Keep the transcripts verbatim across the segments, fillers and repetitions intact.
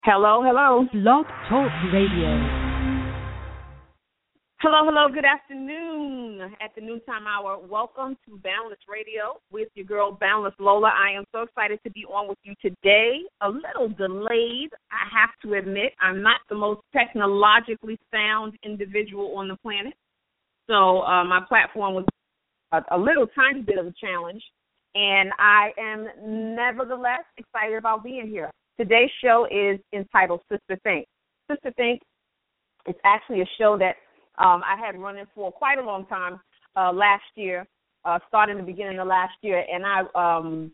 Hello, hello. Blog Talk Radio. Hello, hello. Good afternoon. At the noontime hour, welcome to Boundless Radio with your girl, Boundless Lola. I am so excited to be on with you today. A little delayed, I have to admit. I'm not the most technologically sound individual on the planet. So uh, my platform was a, a little tiny bit of a challenge, and I am nevertheless excited about being here. Today's show is entitled Sister Think. Sister Think is actually a show that um, I had running for quite a long time uh, last year, uh, starting the beginning of last year, and I um,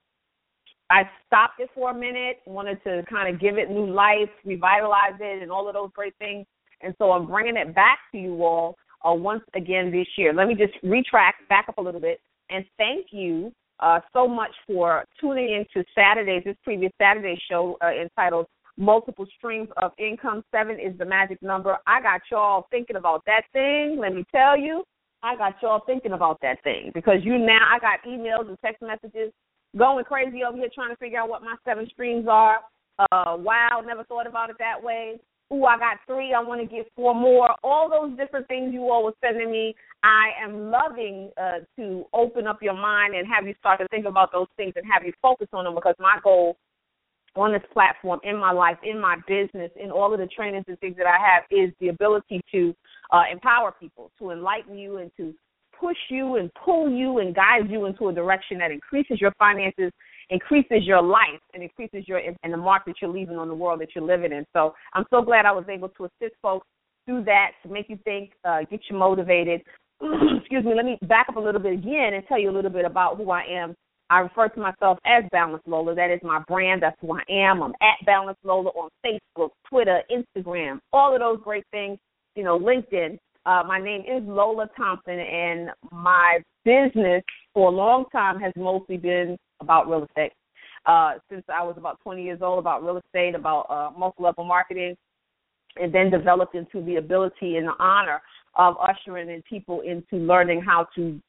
I stopped it for a minute, wanted to kind of give it new life, revitalize it, and all of those great things, and so I'm bringing it back to you all uh, once again this year. Let me just retract, back up a little bit, and thank you Uh, so much for tuning in to Saturday's, this previous Saturday show uh, entitled Multiple Streams of Income. Seven is the magic number. I got y'all thinking about that thing. Let me tell you, I got y'all thinking about that thing because you now, I got emails and text messages going crazy over here trying to figure out what my seven streams are. Uh, wow, never thought about it that way. Ooh, I got three. I want to get four more. All those different things you all were sending me. I am loving uh, to open up your mind and have you start to think about those things and have you focus on them because my goal on this platform, in my life, in my business, in all of the trainings and things that I have is the ability to uh, empower people, to enlighten you and to push you and pull you and guide you into a direction that increases your finances, increases your life, and increases your and the mark that you're leaving on the world that you're living in. So I'm so glad I was able to assist folks through that to make you think, uh, get you motivated. Excuse me, let me back up a little bit again and tell you a little bit about who I am. I refer to myself as Boundless Lola. That is my brand. That's who I am. I'm at Boundless Lola on Facebook, Twitter, Instagram, all of those great things, you know, LinkedIn. Uh, my name is Lola Thompson, and my business for a long time has mostly been about real estate. Uh, since I was about twenty years old, about real estate, about uh, multi-level marketing, and then developed into the ability and the honor of ushering in people into learning how to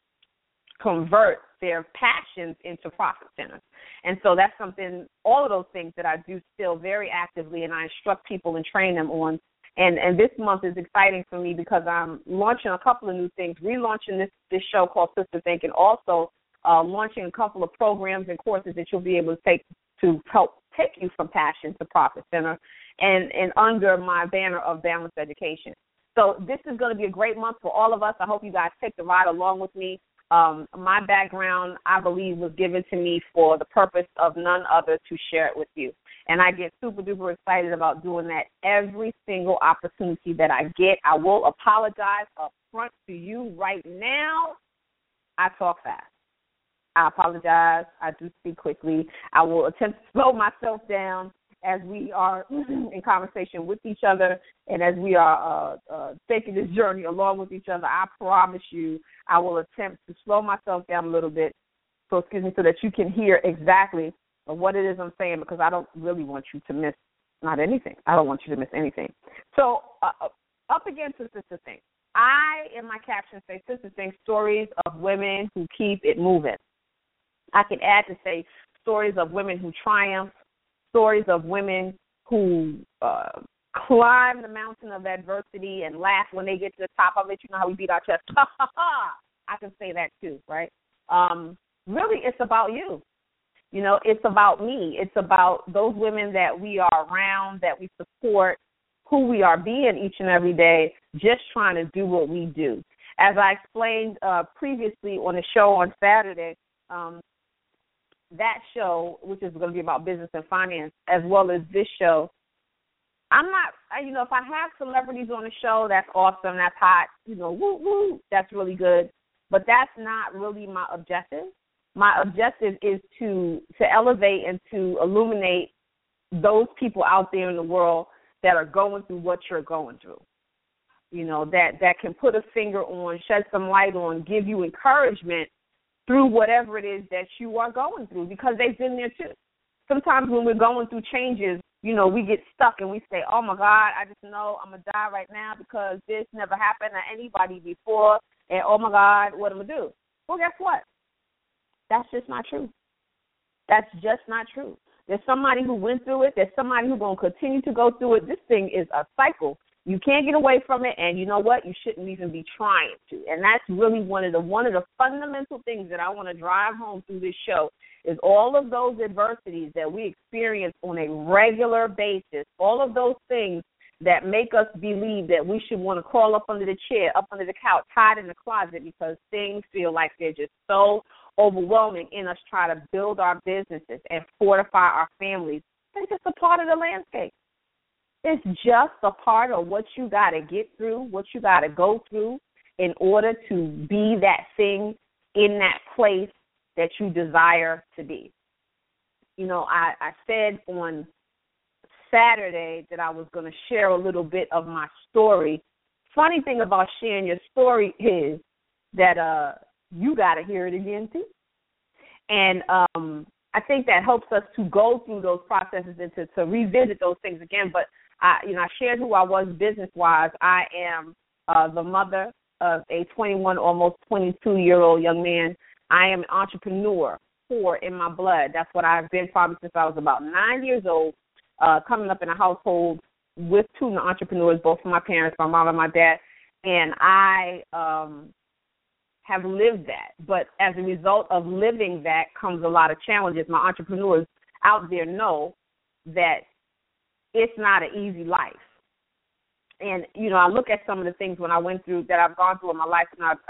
convert their passions into profit centers. And so that's something, all of those things that I do still very actively, and I instruct people and train them on. And, and this month is exciting for me because I'm launching a couple of new things, relaunching this, this show called Sister Think, and also uh, launching a couple of programs and courses that you'll be able to take to help take you from passion to profit center, and, and under my banner of Balanced Education. So this is going to be a great month for all of us. I hope you guys take the ride along with me. Um, my background, I believe, was given to me for the purpose of none other to share it with you. And I get super duper excited about doing that every single opportunity that I get. I will apologize up front to you right now. I talk fast. I apologize. I do speak quickly. I will attempt to slow myself down as we are in conversation with each other and as we are uh, uh, taking this journey along with each other. I promise you I will attempt to slow myself down a little bit, so excuse me, so that you can hear exactly what it is I'm saying, because I don't really want you to miss not anything. I don't want you to miss anything. So uh, up against the Sister Think. I, in my caption, say Sister Think, stories of women who keep it moving. I can add to say stories of women who triumph, stories of women who uh, climb the mountain of adversity and laugh when they get to the top of it. You know how we beat our chest. Ha, ha, ha. I can say that too, right? Um, really, it's about you. You know, it's about me. It's about those women that we are around, that we support, who we are being each and every day, just trying to do what we do. As I explained uh, previously on the show on Saturday, um, that show, which is going to be about business and finance, as well as this show, I'm not, you know, if I have celebrities on the show, that's awesome, that's hot, you know, woo, woo, that's really good. But that's not really my objective. My objective is to to elevate and to illuminate those people out there in the world that are going through what you're going through, you know, that, that can put a finger on, shed some light on, give you encouragement through whatever it is that you are going through, because they've been there too. Sometimes when we're going through changes, you know, we get stuck and we say, oh, my God, I just know I'm going to die right now because this never happened to anybody before, and, oh, my God, what am I going to do? Well, guess what? That's just not true. That's just not true. There's somebody who went through it. There's somebody who's going to continue to go through it. This thing is a cycle. You can't get away from it, and you know what? You shouldn't even be trying to. And that's really one of the one of the fundamental things that I want to drive home through this show is all of those adversities that we experience on a regular basis, all of those things that make us believe that we should want to crawl up under the chair, up under the couch, hide in the closet because things feel like they're just so overwhelming in us trying to build our businesses and fortify our families. It's just a part of the landscape. It's just a part of what you got to get through, what you got to go through in order to be that thing in that place that you desire to be. You know, I, I said on Saturday that I was going to share a little bit of my story. Funny thing about sharing your story is that uh, you got to hear it again, too. And um, I think that helps us to go through those processes and to, to revisit those things again. But I, you know, I shared who I was business-wise. I am uh, the mother of a twenty-one, almost twenty-two-year-old young man. I am an entrepreneur, poor in my blood. That's what I've been probably since I was about nine years old, uh, coming up in a household with two entrepreneurs, both of my parents, my mom and my dad. And I um, have lived that. But as a result of living that comes a lot of challenges. My entrepreneurs out there know that it's not an easy life. And, you know, I look at some of the things when I went through that I've gone through in my life, and I,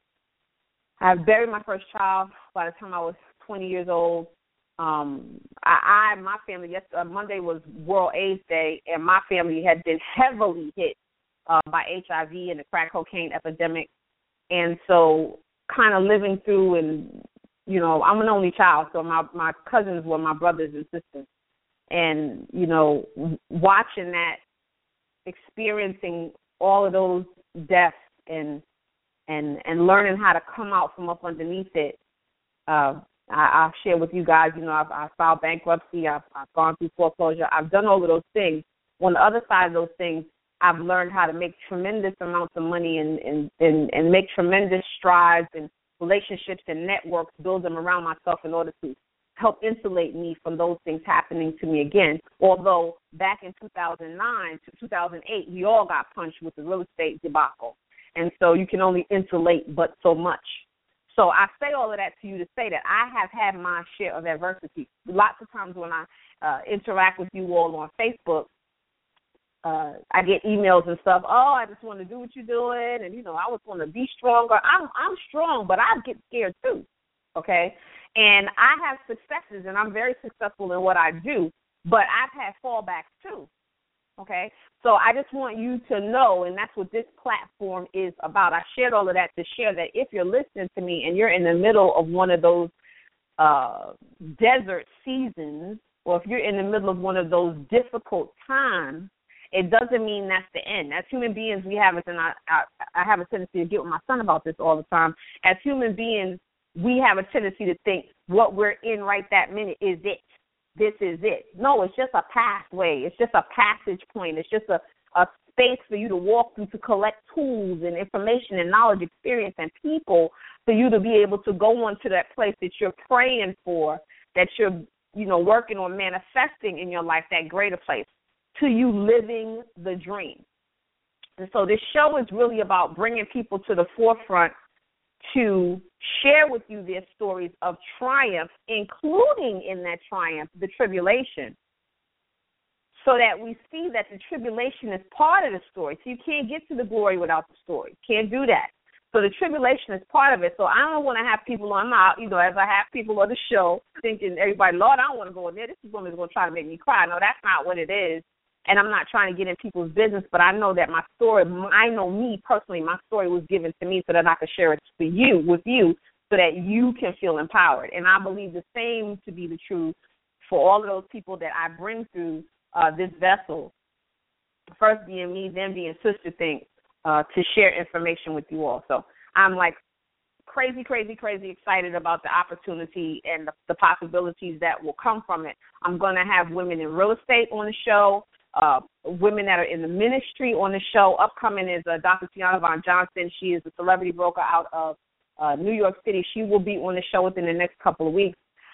I, I buried my first child by the time I was twenty years old. Um, I, I, my family, yes, uh, Monday was World AIDS Day, and my family had been heavily hit uh, by H I V and the crack cocaine epidemic. And so kind of living through and, you know, I'm an only child, so my, my cousins were my brothers and sisters. And, you know, watching that, experiencing all of those deaths and and and learning how to come out from up underneath it, uh, I, I'll share with you guys, you know, I've, I've filed bankruptcy, I've, I've gone through foreclosure, I've done all of those things. On the other side of those things, I've learned how to make tremendous amounts of money and, and, and, and make tremendous strides and relationships and networks, build them around myself in order to help insulate me from those things happening to me again. Although back in two thousand nine to two thousand eight, we all got punched with the real estate debacle. And so you can only insulate but so much. So I say all of that to you to say that I have had my share of adversity. Lots of times when I uh, interact with you all on Facebook, uh, I get emails and stuff, oh, I just want to do what you're doing, and, you know, I just want to be stronger. I'm, I'm strong, but I get scared too, okay? And I have successes, and I'm very successful in what I do, but I've had fallbacks too, okay? So I just want you to know, and that's what this platform is about. I shared all of that to share that if you're listening to me and you're in the middle of one of those uh, desert seasons, or if you're in the middle of one of those difficult times, it doesn't mean that's the end. As human beings, we have it, and I, I, I have a tendency to get with my son about this all the time. As human beings, we have a tendency to think what we're in right that minute is it. This is it. No, it's just a pathway. It's just a passage point. It's just a, a space for you to walk through to collect tools and information and knowledge, experience, and people for you to be able to go on to that place that you're praying for, that you're, you know, working on manifesting in your life, that greater place, to you living the dream. And so this show is really about bringing people to the forefront to share with you their stories of triumph, including in that triumph, the tribulation, so that we see that the tribulation is part of the story. So you can't get to the glory without the story. Can't do that. So the tribulation is part of it. So I don't want to have people on my, you know, as I have people on the show thinking, everybody, Lord, I don't want to go in there. This woman's going to try to make me cry. No, that's not what it is. And I'm not trying to get in people's business, but I know that my story, I know me personally, my story was given to me so that I could share it for you, with you, so that you can feel empowered. And I believe the same to be the truth for all of those people that I bring through uh, this vessel, first being me, then being Sister Think, uh, to share information with you all. So I'm like crazy, crazy, crazy excited about the opportunity and the, the possibilities that will come from it. I'm going to have women in real estate on the show. Uh, women that are in the ministry on the show. Upcoming is uh, Doctor Tiana Von Johnson. She is a celebrity broker out of uh, New York City. She will be on the show within the next couple of weeks.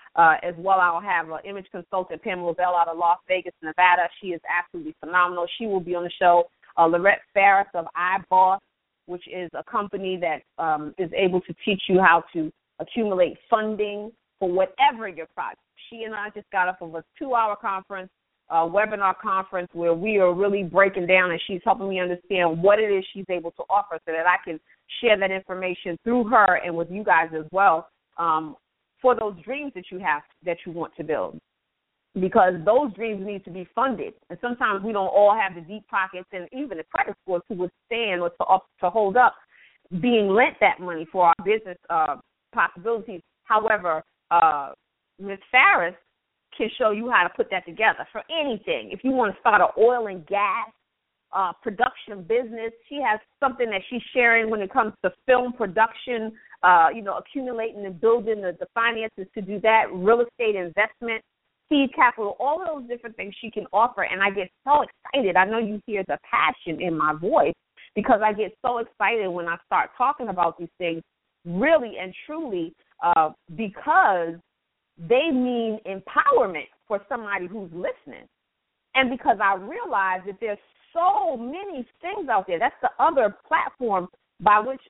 Uh, as well, I'll have uh, image consultant Pamela Bell out of Las Vegas, Nevada. She is absolutely phenomenal. She will be on the show. Uh, Lorette Farris of iBoss, which is a company that um, is able to teach you how to accumulate funding for whatever your project. She and I just got off of a two-hour conference, uh, webinar conference, where we are really breaking down, and she's helping me understand what it is she's able to offer so that I can share that information through her and with you guys as well, um, for those dreams that you have that you want to build, because those dreams need to be funded. And sometimes we don't all have the deep pockets and even the credit scores to withstand or to, up, to hold up being lent that money for our business uh, possibilities. However, uh, Miz Farris can show you how to put that together for anything. If you want to start an oil and gas uh, production business, she has something that she's sharing when it comes to film production, Uh, you know, accumulating and building the, the finances to do that, real estate investment, seed capital, all of those different things she can offer. And I get so excited. I know you hear the passion in my voice because I get so excited when I start talking about these things really and truly uh, because they mean empowerment for somebody who's listening. And because I realize that there's so many things out there. That's the other platform by which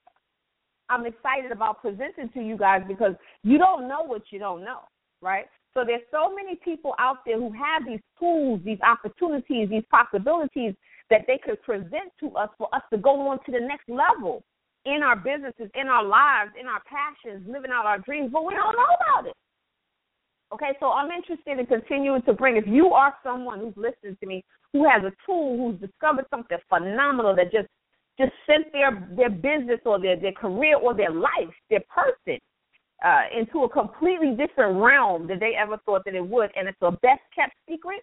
I'm excited about presenting to you guys, because you don't know what you don't know, right? So there's so many people out there who have these tools, these opportunities, these possibilities that they could present to us for us to go on to the next level in our businesses, in our lives, in our passions, living out our dreams, but we don't know about it. Okay, so I'm interested in continuing to bring, if you are someone who's listening to me, who has a tool, who's discovered something phenomenal that just just sent their, their business or their, their career or their life, their person, uh, into a completely different realm than they ever thought that it would, and it's a best-kept secret,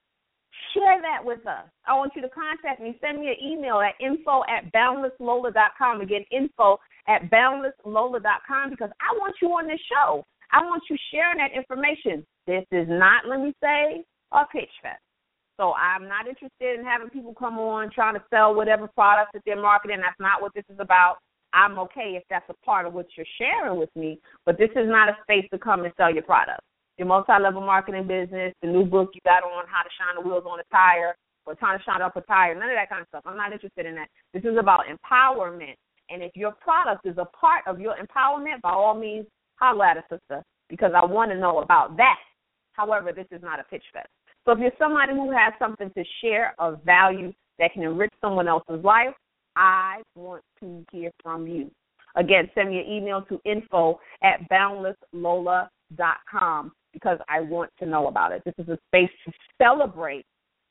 share that with us. I want you to contact me. Send me an email at info at boundless lola dot com. Again, info at boundless lola dot com, because I want you on this show. I want you sharing that information. This is not, let me say, a pitch fest. So I'm not interested in having people come on trying to sell whatever products that they're marketing. That's not what this is about. I'm okay if that's a part of what you're sharing with me, but this is not a space to come and sell your product. Your multi-level marketing business, the new book you got on how to shine the wheels on a tire or trying to shine up a tire, none of that kind of stuff. I'm not interested in that. This is about empowerment. And if your product is a part of your empowerment, by all means, holler at a sister, because I want to know about that. However, this is not a pitch fest. So if you're somebody who has something to share of value that can enrich someone else's life, I want to hear from you. Again, send me an email to info at boundless lola dot com because I want to know about it. This is a space to celebrate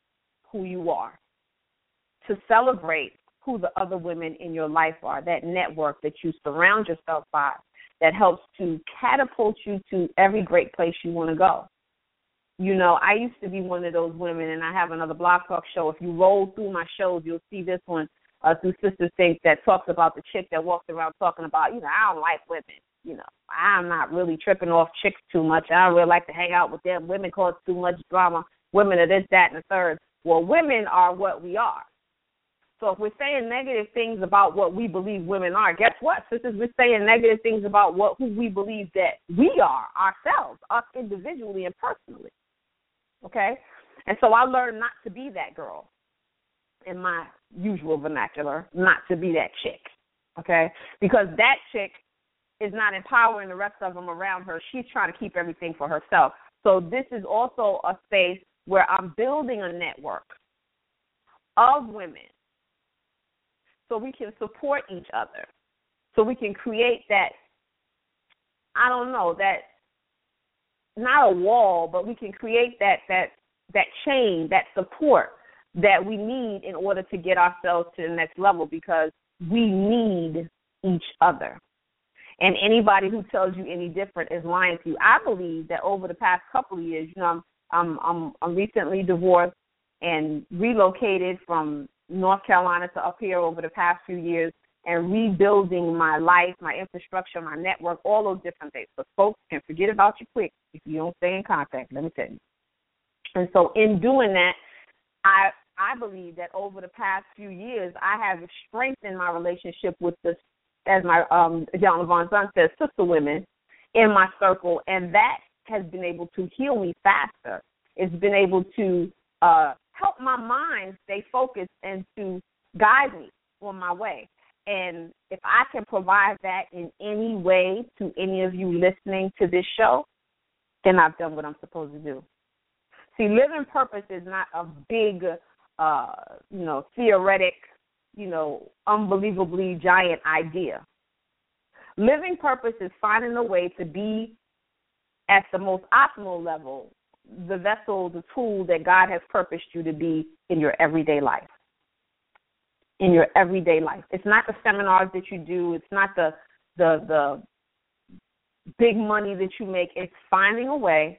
who you are, to celebrate who the other women in your life are, that network that you surround yourself by that helps to catapult you to every great place you want to go. You know, I used to be one of those women, and I have another Blog Talk show. If you roll through my shows, you'll see this one uh, through Sister Think that talks about the chick that walks around talking about, you know, I don't like women. You know, I'm not really tripping off chicks too much. I don't really like to hang out with them. Women cause too much drama. Women are this, that, and the third. Well, women are what we are. So if we're saying negative things about what we believe women are, guess what? Sisters, we're saying negative things about what who we believe that we are ourselves, us individually and personally. Okay? And so I learned not to be that girl in my usual vernacular, not to be that chick. Okay? Because that chick is not empowering the rest of them around her. She's trying to keep everything for herself. So this is also a space where I'm building a network of women so we can support each other, so we can create that, I don't know, that not a wall, but we can create that that that chain, that support that we need in order to get ourselves to the next level, because we need each other. And anybody who tells you any different is lying to you. I believe that over the past couple of years, you know, I'm I'm I'm recently divorced and relocated from North Carolina to up here over the past few years, and rebuilding my life, my infrastructure, my network, all those different things. But folks can forget about you quick if you don't stay in contact, let me tell you. And so in doing that, I I believe that over the past few years, I have strengthened my relationship with the, as my um, John Levon son says, sister women in my circle, and that has been able to heal me faster. It's been able to uh, help my mind stay focused and to guide me on my way. And if I can provide that in any way to any of you listening to this show, then I've done what I'm supposed to do. See, living purpose is not a big, uh, you know, theoretic, you know, unbelievably giant idea. Living purpose is finding a way to be at the most optimal level, the vessel, the tool that God has purposed you to be in your everyday life. In your everyday life. It's not the seminars that you do. It's not the the the big money that you make. It's finding a way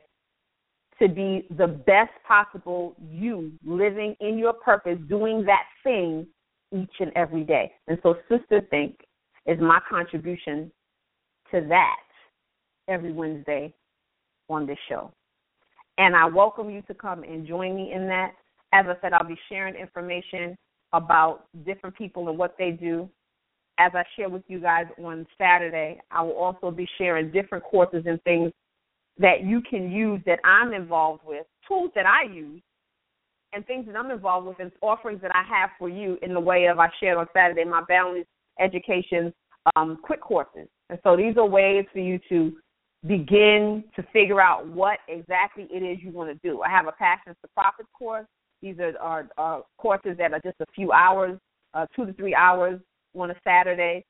to be the best possible you, living in your purpose, doing that thing each and every day. And so Sister Think is my contribution to that every Wednesday on this show. And I welcome you to come and join me in that. As I said, I'll be sharing information about different people and what they do. As I share with you guys on Saturday, I will also be sharing different courses and things that you can use that I'm involved with, tools that I use, and things that I'm involved with, and offerings that I have for you in the way of, I shared on Saturday, my Boundless Education um, quick courses. And so these are ways for you to begin to figure out what exactly it is you want to do. I have a Passions to Profits course. These are, are, are courses that are just a few hours, uh, two to three hours on a Saturday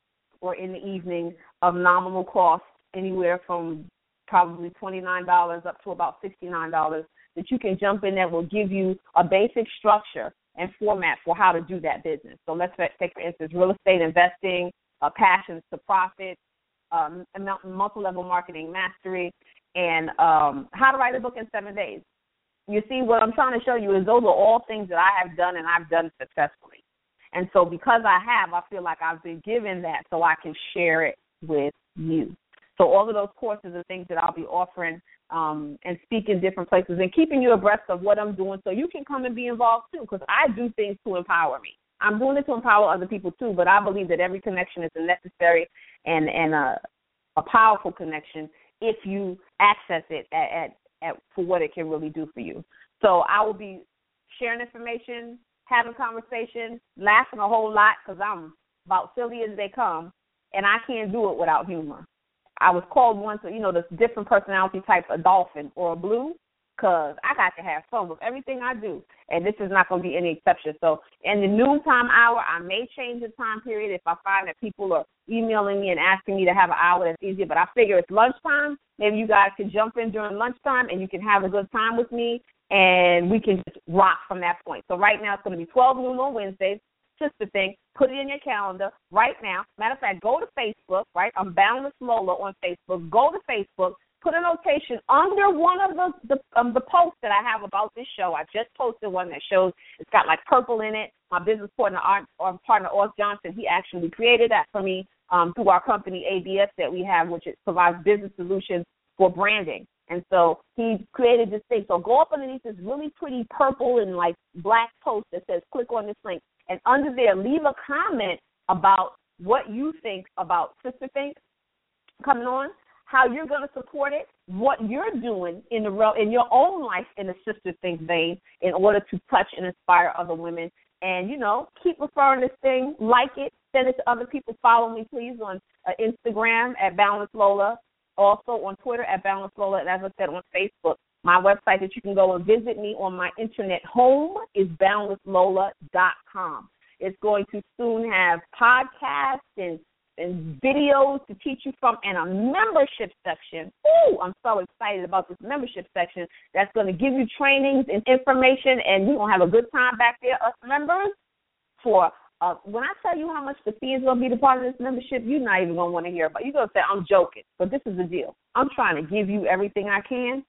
or in the evening of nominal cost, anywhere from probably twenty-nine dollars up to about sixty-nine dollars, that you can jump in that will give you a basic structure and format for how to do that business. So let's take, for instance, real estate investing, uh, Passions to Profit, um, multi-level marketing mastery, and um, how to write a book in seven days. You see, what I'm trying to show you is those are all things that I have done and I've done successfully. And so because I have, I feel like I've been given that so I can share it with you. So all of those courses are things that I'll be offering um, and speak in different places and keeping you abreast of what I'm doing so you can come and be involved too, because I do things to empower me. I'm doing it to empower other people too, but I believe that every connection is a necessary and, and a, a powerful connection if you access it at, at, at for what it can really do for you. So I will be sharing information, having conversation, laughing a whole lot because I'm about silly as they come, and I can't do it without humor. I was called once, you know, this different personality type, a dolphin or a blue, because I got to have fun with everything I do, and this is not going to be any exception. So in the noontime hour, I may change the time period if I find that people are emailing me and asking me to have an hour that's easier, but I figure it's lunchtime. Maybe you guys can jump in during lunchtime, and you can have a good time with me, and we can just rock from that point. So right now it's going to be twelve noon on Wednesdays. Sister Think, put it in your calendar right now. Matter of fact, go to Facebook, right? I'm Boundless Lola on Facebook. Go to Facebook, put a notation under one of the the, um, the posts that I have about this show. I just posted one that shows it's got like purple in it. My business partner, Art, or partner, Oz Johnson, he actually created that for me um, through our company A B S that we have, which it provides business solutions for branding. And so he created this thing. So go up underneath this really pretty purple and like black post that says click on this link. And under there, leave a comment about what you think about Sister Think coming on, how you're going to support it, what you're doing in the in your own life in the Sister Think vein in order to touch and inspire other women. And, you know, keep referring this thing, like it, send it to other people. Follow me, please, on uh, Instagram at Boundless Lola, also on Twitter at Boundless Lola, and as I said, on Facebook. My website that you can go and visit me on my internet home is boundless lola dot com. It's going to soon have podcasts and, and videos to teach you from, and a membership section. Ooh, I'm so excited about this membership section that's going to give you trainings and information, and we're going to have a good time back there, us members. For uh, when I tell you how much the fee is going to be the part of this membership, you're not even going to want to hear about it. You're going to say, I'm joking, but this is the deal. I'm trying to give you everything I can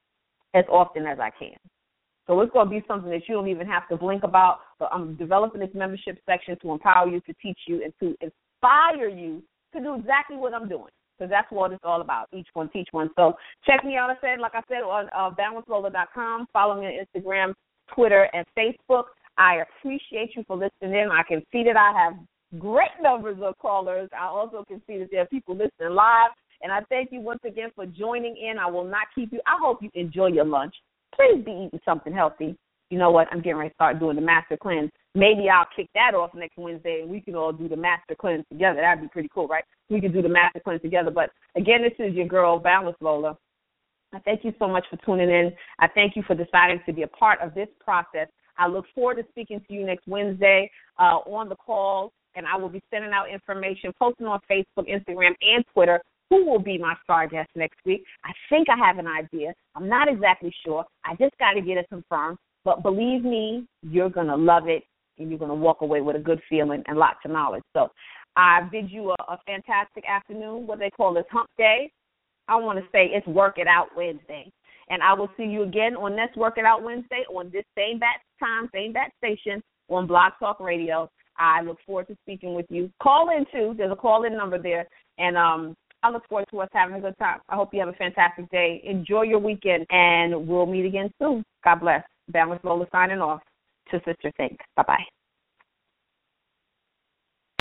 as often as I can. So it's going to be something that you don't even have to blink about, but I'm developing this membership section to empower you, to teach you, and to inspire you to do exactly what I'm doing, because that's what it's all about, each one, teach one. So check me out, I said, like I said, on uh, boundless lola dot com. Follow me on Instagram, Twitter, and Facebook. I appreciate you for listening in. I can see that I have great numbers of callers. I also can see that there are people listening live. And I thank you once again for joining in. I will not keep you. I hope you enjoy your lunch. Please be eating something healthy. You know what? I'm getting ready to start doing the Master Cleanse. Maybe I'll kick that off next Wednesday, and we can all do the Master Cleanse together. That would be pretty cool, right? We can do the Master Cleanse together. But, again, this is your girl, Balanced Lola. I thank you so much for tuning in. I thank you for deciding to be a part of this process. I look forward to speaking to you next Wednesday uh, on the call, and I will be sending out information, posting on Facebook, Instagram, and Twitter who will be my star guest next week. I think I have an idea. I'm not exactly sure. I just got to get it confirmed. But believe me, you're going to love it, and you're going to walk away with a good feeling and lots of knowledge. So I bid you a, a fantastic afternoon, what they call this hump day. I want to say it's Work It Out Wednesday. And I will see you again on this Work It Out Wednesday on this same bat time, same bat station on Blog Talk Radio. I look forward to speaking with you. Call in, too. There's a call-in number there. And um, I look forward to us having a good time. I hope you have a fantastic day. Enjoy your weekend, and we'll meet again soon. God bless. Balanced Lola signing off to Sister Think. Bye-bye.